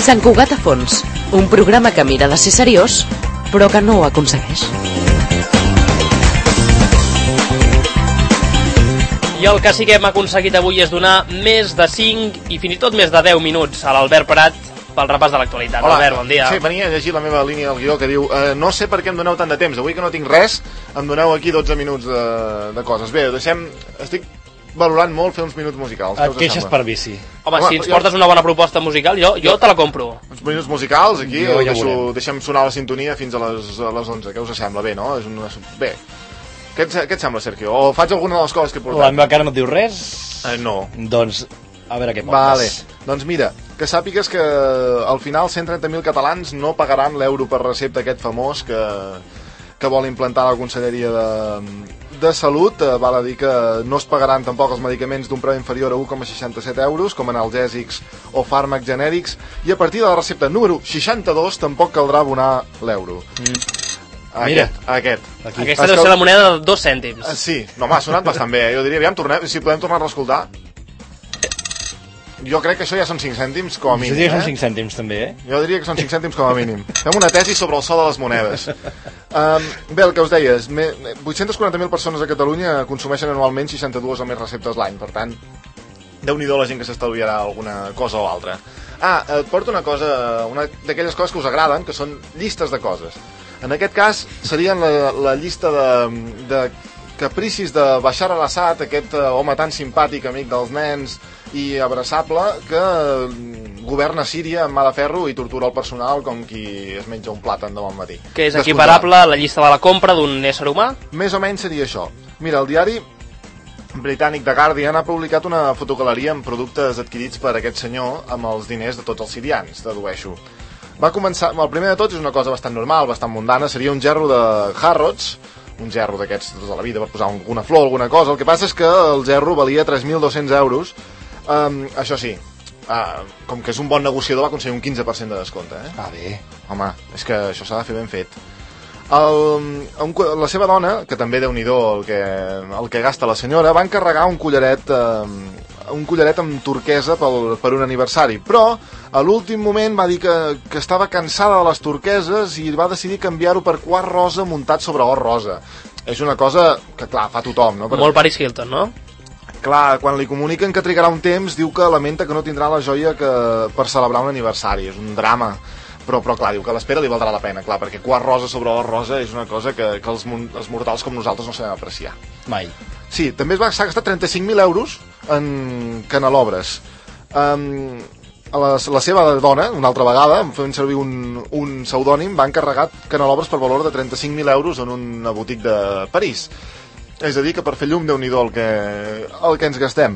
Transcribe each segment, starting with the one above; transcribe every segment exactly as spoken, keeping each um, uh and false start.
Sant Cugat a fons, un programa que mira de ser seriós, però que no ho aconsegueix. I el que sí que hem aconseguit avui és donar més de cinc i fins i tot més de deu minuts a l'Albert Prat pel repàs de l'actualitat. Hola. Albert, bon dia. Sí, venia a llegir la meva línia del guió que diu eh, no sé per què em doneu tant de temps, avui que no tinc res em doneu aquí dotze minuts de, de coses. Bé, deixem, estic valorant molt fer uns minuts musicals. Et queixes per bici. Home, Home, si ens jo- portes una bona proposta musical, jo, jo te la compro. Uns minuts musicals aquí, Jo ja deixo, veurem. deixem sonar la sintonia fins a les, a les onze, què us sembla? Bé, no? És una... Bé, què et, què et sembla, Sergio? O faig alguna de les coses que he portat? La meva cara no et diu res? Eh, no. Doncs, a veure què Vale, portes. doncs mira, que sàpigues que al final cent trenta mil catalans no pagaran l'euro per recepta aquest famós que, que vol implantar la Conselleria de, de Salut. Eh, val a dir que no es pagaran tampoc els medicaments d'un preu inferior a u coma seixanta-set euros, com analgèsics o fàrmacs genèrics, i a partir de la recepta número seixanta-dos tampoc caldrà abonar l'euro. Mm. Aquest, Mira. aquest. Aquí. Aquesta deu ser la moneda de dos cèntims. Eh, Sí, no, m'ha sonat bastant bé, eh? Jo diria, aviam, tornem, si podem tornar a escoltar. Jo crec que això ja són cinc cèntims com a Jo mínim, diria que són eh? cinc cèntims també, eh? Jo diria que són cinc cèntims com a mínim. Fem una tesi sobre el so de les monedes. Um, bé, el que us deies, me, vuit-centes quaranta mil persones a Catalunya consumeixen anualment seixanta-dues o més receptes l'any, per tant, déu-n'hi-do la gent que s'estalviarà alguna cosa o altra. Ah, et porto una cosa, una d'aquelles coses que us agraden, que són llistes de coses. En aquest cas, serien la, la llista de, de capricis de Bashar al-Assad, aquest eh, home tan simpàtic, amic dels nens i abraçable, que mm, governa Síria amb mà de ferro i tortura el personal com qui es menja un plàtan de bon matí. Que és Descontrolat. equiparable a la llista de la compra d'un ésser humà. Més o menys seria això. Mira, el diari britànic The Guardian ha publicat una fotogaleria amb productes adquirits per aquest senyor amb els diners de tots els sirians, dedueixo. Va començar, el primer de tots és una cosa bastant normal, bastant mundana, seria un gerro de Harrods, un gerro d'aquests de tota la vida per posar alguna flor, alguna cosa. El que passa és que el gerro valia tres mil dos-cents euros. Um, això sí, uh, com que és un bon negociador va aconseguir un quinze per cent de descompte, eh? Ah, bé. Home, és que això s'ha de fer ben fet. El, un, la seva dona, que també déu-n'hi-do el que, el que gasta la senyora, va encarregar un collaret, eh, un collaret amb turquesa pel, per un aniversari, però a l'últim moment va dir que, que estava cansada de les turqueses i va decidir canviar-ho per quart rosa muntat sobre or rosa. És una cosa que, clar, fa tothom, no? Però, Molt Paris Hilton, no? clar, quan li comuniquen que trigarà un temps, diu que lamenta que no tindrà la joia que, per celebrar un aniversari. És un drama. Però, però clar, diu que l'espera li valdrà la pena, clar, perquè quart rosa sobre or rosa és una cosa que, que els, els mortals com nosaltres no sabem apreciar. Mai. Sí, també es va s'ha gastat trenta-cinc mil euros en canelobres. Um, la, la seva dona, una altra vegada, fent servir un, un pseudònim, va encarregar canelobres per valor de trenta-cinc mil euros en una botiga de París. És a dir, que per fer llum, Déu-n'hi-do el que, el que ens gastem.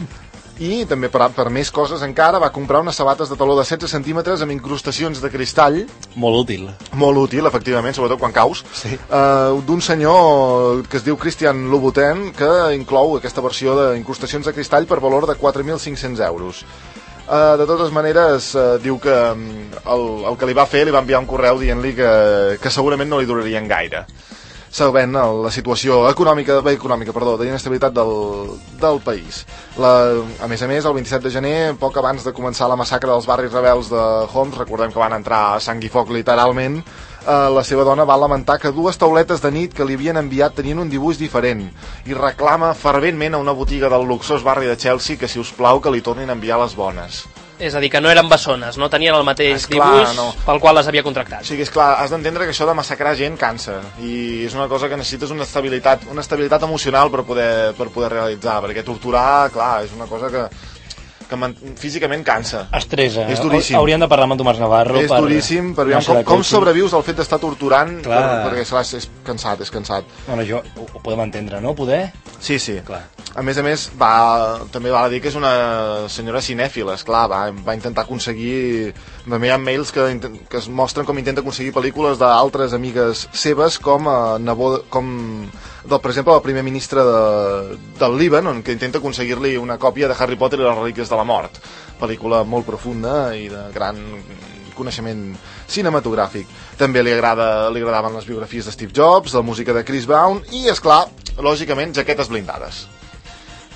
I també per, per més coses encara va comprar unes sabates de taló de setze centímetres amb incrustacions de cristall, Molt útil. molt útil, efectivament, sobretot quan caus, Sí. uh, d'un senyor que es diu Christian Louboutin, que inclou aquesta versió d'incrustacions de cristall per valor de quatre mil cinc-cents euros. Uh, de totes maneres, uh, diu que um, el, el que li va fer li va enviar un correu dient-li que, que segurament no li durarien gaire, sabent la situació econòmica, bé, econòmica perdó, d'inestabilitat del, del país. La, a més a més, el vint-i-set de gener, poc abans de començar la massacre dels barris rebels de Homs, recordem que van entrar a sang i foc literalment, eh, la seva dona va lamentar que dues tauletes de nit que li havien enviat tenien un dibuix diferent i reclama ferventment a una botiga del luxós barri de Chelsea que, si us plau, que li tornin a enviar les bones. És a dir, que no eren bessones, no tenien el mateix Esclar, dibuix no. pel qual les havia contractat. O sigui, és clar, has d'entendre que això de massacrar gent cansa i és una cosa que necessites una estabilitat, una estabilitat emocional per poder, per poder realitzar, perquè torturar, clar, és una cosa que, que man, físicament cansa. Estresa. És duríssim. Hauríem de parlar amb en Tomàs Navarro. És per... duríssim, per no veure sé com, de com coaching. sobrevius al fet d'estar torturant, per, Clar. perquè clar, és cansat, és cansat. Bueno, jo ho, ho podem entendre, no? Poder? Sí, sí. Clar. A més a més, va, també val a dir que és una senyora cinèfila, esclar, va, va intentar aconseguir... També hi ha mails que, inten- que es mostren com intenta aconseguir pel·lícules d'altres amigues seves, com, a nebó, com del, per exemple, la primer ministra de, del Líban, on que intenta aconseguir-li una còpia de Harry Potter i les relíquies de la mort. Pel·lícula molt profunda i de gran coneixement cinematogràfic. També li, agrada, li agradaven les biografies de Steve Jobs, la música de Chris Brown i, és clar, lògicament, jaquetes blindades.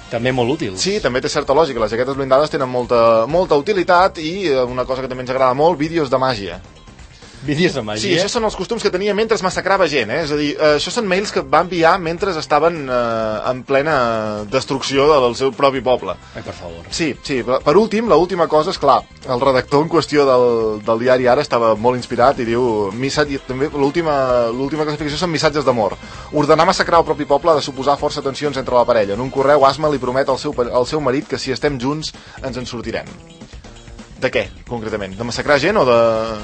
També molt útils. Sí, també té certa lògica. Les jaquetes blindades tenen molta, molta utilitat i una cosa que també ens agrada molt, vídeos de màgia. Vídeos de màgia? Sí, això són els costums que tenia mentre massacrava gent, eh? És a dir, eh, això són mails que va enviar mentre estaven eh, en plena destrucció del seu propi poble. Ai, per favor. Sí, sí. Per últim, l'última cosa és, clar, el redactor en qüestió del, del diari Ara estava molt inspirat i diu, missatge, també l'última l'última classificació són missatges d'amor. Ordenar massacrar el propi poble ha de suposar força tensions entre la parella. En un correu, Asma li promet al seu, al seu marit que si estem junts ens en sortirem. De què, concretament? De massacrar gent o de...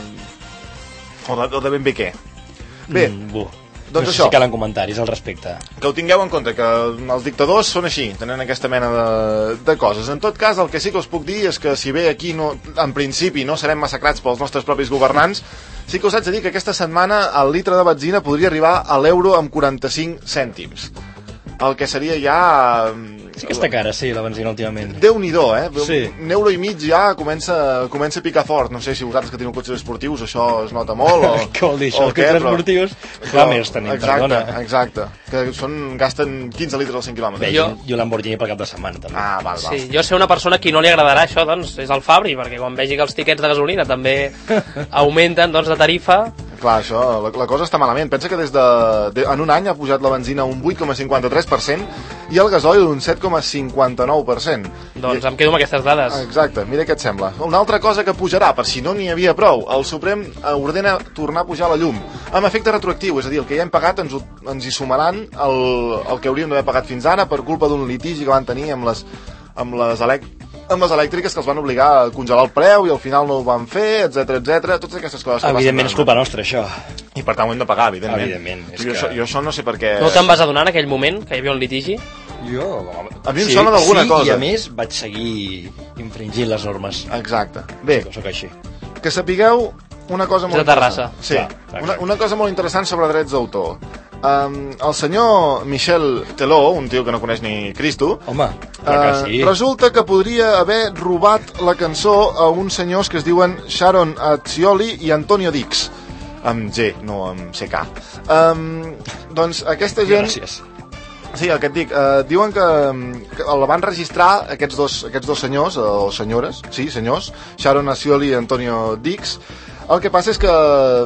O de, o de ben bé què? Bé, mm, bu. doncs no sé això. Si calen comentaris al respecte. Que ho tingueu en compte, que els dictadors són així, tenen aquesta mena de, de coses. En tot cas, el que sí que us puc dir és que si bé aquí, no, en principi, no serem massacrats pels nostres propis governants, sí que us haig de dir que aquesta setmana el litre de benzina podria arribar a l'euro amb quaranta-cinc cèntims. El que seria ja... Sí que està cara, sí, la benzina últimament. Déu-n'hi-do, eh? Sí. Un euro i mig ja comença, comença a picar fort. No sé si vosaltres que teniu cotxes esportius això es nota molt o... Què vol dir això? Els cotxes esportius? Clar, més tenim, exacte, perdona. Exacte, que són, gasten quinze litres als cent quilòmetres. Bé, jo, jo Lamborghini per cap de setmana, també. Ah, val, val. Sí, jo sé una persona a qui no li agradarà això, doncs, és el Fabri, perquè quan vegi que els tiquets de gasolina també augmenten, doncs, de tarifa... Clar, això, la, la cosa està malament. Pensa que des de, de, en un any ha pujat la benzina un vuit coma cinquanta-tres per cent i el gasoil un set coma cinquanta-nou per cent. Doncs I, em quedo amb aquestes dades. Exacte, mira què et sembla. Una altra cosa que pujarà, per si no n'hi havia prou, el Suprem ordena tornar a pujar la llum, amb efecte retroactiu, és a dir, el que ja hem pagat ens, ho, ens hi sumaran el, el que hauríem d'haver pagat fins ara per culpa d'un litigi que van tenir amb les, amb les elèctriques amb les elèctriques que els van obligar a congelar el preu i al final no ho van fer, etc etc. Totes aquestes coses que evidentment és culpa nostra, això. I per tant ho hem de pagar, evidentment. Evidentment. És jo, que... això, jo això no sé per què... No te'n vas adonar en aquell moment que hi havia un litigi? Jo... A mi em sí, sona d'alguna sí, cosa. I a més vaig seguir infringint les normes. Exacte. Bé, sí, soc així. Que sapigueu una cosa molt de Terrassa. Sí, clar, una, una cosa molt interessant sobre drets d'autor. Um, el senyor Michel Teló, un tio que no coneix ni Cristo, home, clar que sí. uh, resulta que podria haver robat la cançó a uns senyors que es diuen Sharon Azzioli i Antonio Dix, amb G, no amb C K. Um, doncs aquesta gent... Gràcies. Sí, el que et dic, eh, diuen que, que el van registrar aquests dos, aquests dos senyors, o senyores, sí, senyors, Sharon Azzioli i Antonio Dix. El que passa és que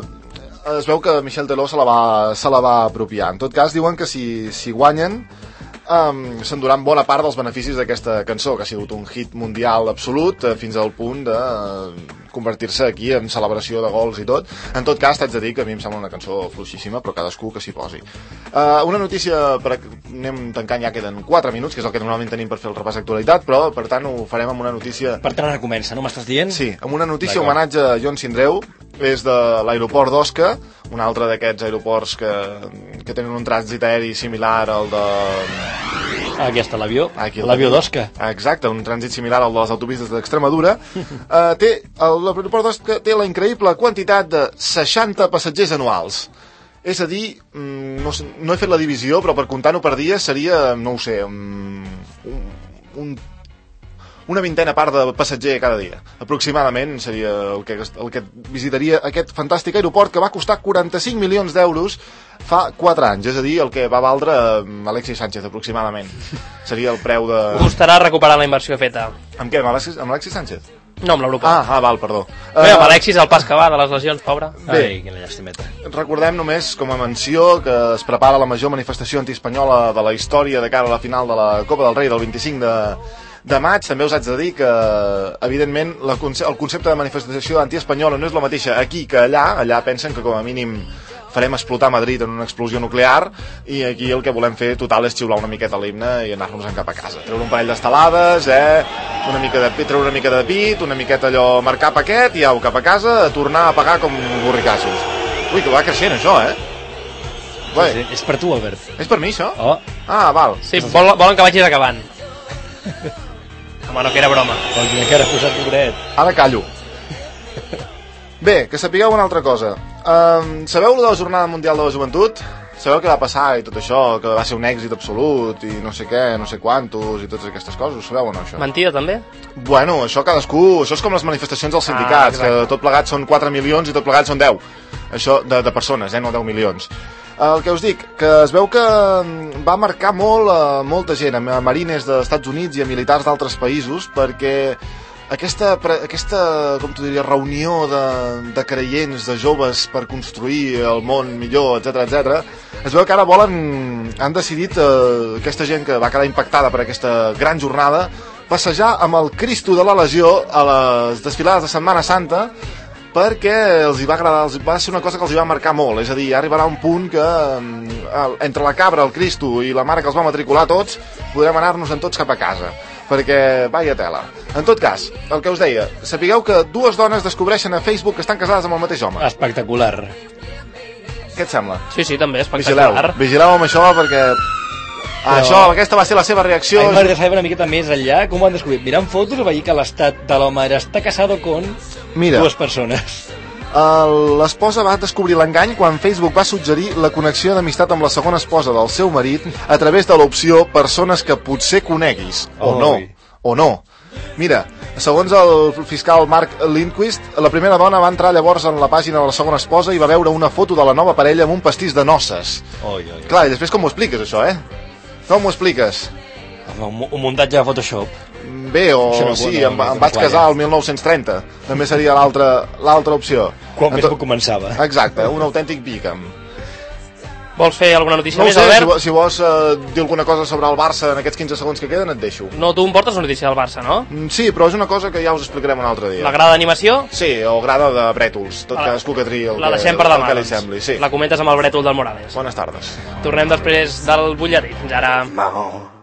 es veu que Michel Teló se la va, se la va apropiar. En tot cas, diuen que si, si guanyen um, s'enduran bona part dels beneficis d'aquesta cançó, que ha sigut un hit mundial absolut, eh, fins al punt de eh, convertir-se aquí en celebració de gols i tot. En tot cas, t'haig de dir que a mi em sembla una cançó fluixíssima, però cadascú que s'hi posi. Uh, una notícia, per, anem tancant, ja queden quatre minuts, que és el que normalment tenim per fer el repàs d'actualitat, però per tant ho farem amb una notícia... Per tant, ara comença, no m'estàs dient? Sí, amb una notícia homenatge a Jon Sindreu, és de l'aeroport d'Osca, un altre d'aquests aeroports que, que tenen un trànsit aeri similar al de... Ah, aquí està l'avió, Aquí l'avió d'Osca. Exacte, un trànsit similar al de les autopistes d'Extremadura. uh, té, l'aeroport d'Osca té la increïble quantitat de seixanta passatgers anuals. És a dir, no, no he fet la divisió, però per comptar-ho per dia seria, no ho sé, un, un, una vintena part de passatger cada dia. Aproximadament seria el que, el que visitaria aquest fantàstic aeroport que va costar quaranta-cinc milions d'euros fa quatre anys, és a dir, el que va valdre Alexis Sánchez, aproximadament. Seria el preu de... Costarà recuperar la inversió feta. Amb què? Amb Alexis, amb Alexis Sánchez? No, amb l'Europa. Ah, ah, val, perdó. Bé, amb Alexis, el pas que va de les lesions, pobre. Bé. Ai, quina llàstimeta. Recordem només, com a menció, que es prepara la major manifestació antiespanyola de la història de cara a la final de la Copa del Rei del vint-i-cinc de, de maig. També us haig de dir que, evidentment, la, el concepte de manifestació antiespanyola no és la mateixa aquí que allà. Allà pensen que, com a mínim, farem explotar Madrid en una explosió nuclear, i aquí el que volem fer total és xiular una miqueta l'himne i anar-nos-en cap a casa, treure un parell d'estelades, eh? una mica de pit, treure una mica de pit, una miqueta allò, marcar paquet i au, cap a casa, a tornar a pagar com borricassos. Ui, que va creixent això, eh? Sí, sí. És per tu, Albert. És per mi, això? Oh. Ah, val. Sí, vol, volen que vagis acabant. Home, no, que era broma. Oh, quina cara has posat, pobret. Ara callo. Bé, que sapigueu una altra cosa. Um, sabeu lo de la Jornada Mundial de la Joventut? Sabeu què va passar i tot això, que va ser un èxit absolut i no sé què, no sé quantos i totes aquestes coses, ho sabeu o no, això? Mentida, també? Bueno, això cadascú, això és com les manifestacions dels sindicats, ah, que tot plegat són quatre milions i tot plegat són deu. Això de, de persones, eh, no deu milions. El que us dic, que es veu que va marcar molt a molta gent, a marines dels Estats Units i a militars d'altres països, perquè aquesta, aquesta com t'ho diria, reunió de, de creients, de joves per construir el món millor, etcètera, etcètera, es veu que ara volen, han decidit, eh, aquesta gent que va quedar impactada per aquesta gran jornada, passejar amb el Cristo de la Legió a les desfilades de Setmana Santa, perquè els hi va agradar, els va ser una cosa que els hi va marcar molt, és a dir, arribarà un punt que entre la cabra, el Cristo i la mare que els va matricular tots, podrem anar-nos en tots cap a casa, perquè vaya tela. En tot cas, el que us deia, sapigueu que dues dones descobreixen a Facebook que estan casades amb el mateix home. Espectacular. Què et sembla? Sí, sí, també, espectacular. Vigileu, vigileu amb això perquè... Però... Això, aquesta va ser la seva reacció. A mi m'agradaria saber una miqueta més enllà com ho han descobrit. Mirant fotos o veient que l'estat de l'home era està casado con Mira, dues persones. L'esposa va descobrir l'engany quan Facebook va suggerir la connexió d'amistat amb la segona esposa del seu marit a través de l'opció persones que potser coneguis. O no, o no. Mira, segons el fiscal Mark Lindquist, la primera dona va entrar llavors en la pàgina de la segona esposa i va veure una foto de la nova parella amb un pastís de noces. Oi, oi. Clar, i després com m'ho expliques, això, eh? Com m'ho expliques? Un, un muntatge de Photoshop. Bé, o no, sí, no, em, em vaig casar al mil nou-cents trenta. També seria l'altra opció. Quan Facebook començava. Exacte, un autèntic bigam. Vols fer alguna notícia no més, sé, Albert? Si, si vols uh, dir alguna cosa sobre el Barça en aquests quinze segons que queden, et deixo. No, tu em portes una notícia del Barça, no? Sí, però és una cosa que ja us explicarem un altre dia. La grada d'animació? Sí, o grada de brètols, tot la, cadascú que triï el, la que, deixem per demà, el que li doncs. sembli. Sí. La comentes amb el brètol del Morales. Bones tardes. Tornem després del butlletí. Fins ara. Vamos.